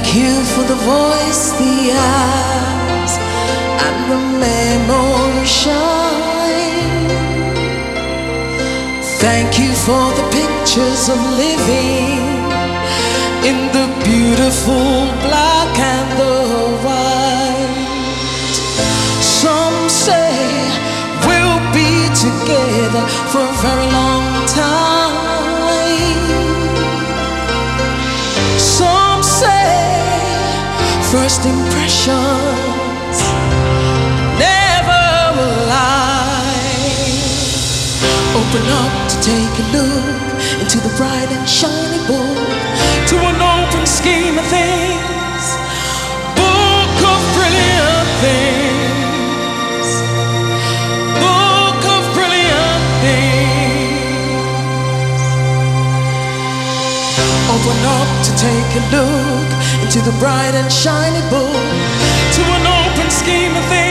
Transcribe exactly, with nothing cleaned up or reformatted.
you for the voice, the eyes, and the memory shine. Thank you for the pictures of living in the beautiful black and the white. Some say we'll be together for a very long time. Some say first impressions never lie. Open up to take a look into the bright and shiny book, to an open scheme of things, book of brilliant things, book of brilliant things. Open up to take a look into the bright and shiny book, to an open scheme of things.